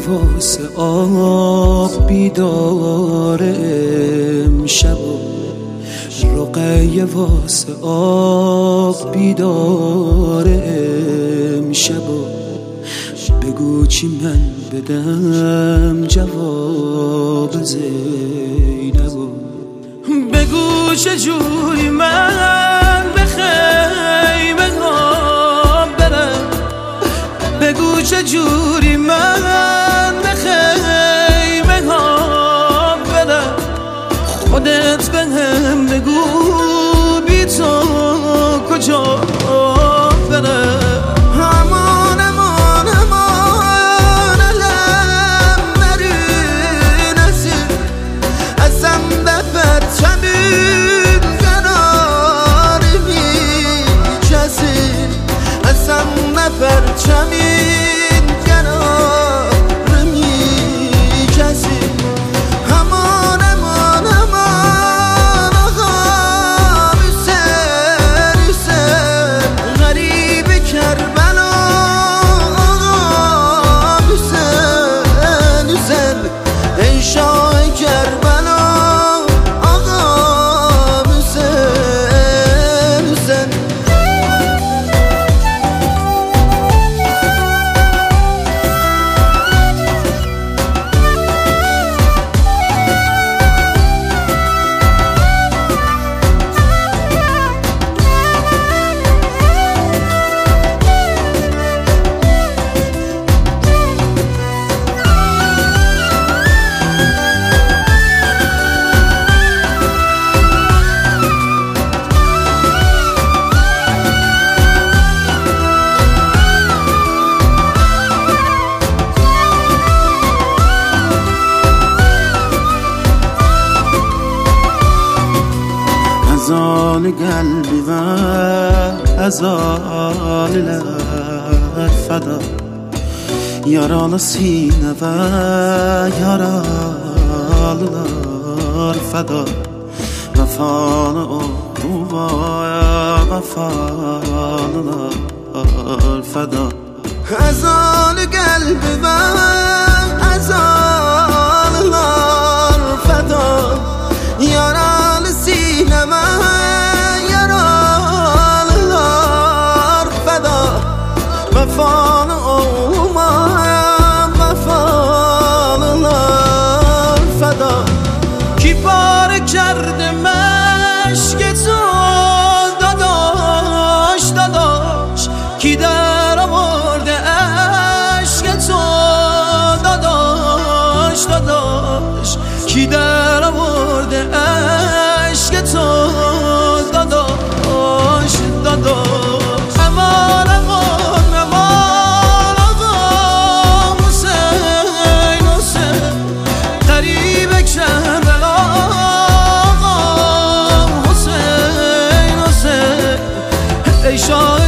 واسه آب بیدار امشب رقیه واسه آب بیدار امشب بگو چی من بدم جواب زینبو بگو چجوری من به خیمه ها برم بگو چجوری من به خیمه ها برم خودت بهم بگو بی تو کجا برم پرچمین کنار میکسی همان آقا حسین غریب کربلا آقا حسین ای شاه کربلا آقا حسین از قلبی و از آن لب فدا یاران سینه و یاران فدا وفان او و وفان فدا از آن قلبی و از آن فدا یاران سینه و وفان اومم وفان فدا کی پاره کرده مشک تو داداش کی در آورده عشق تو داداش کی در آورده عشق تو داداش امان ای شاه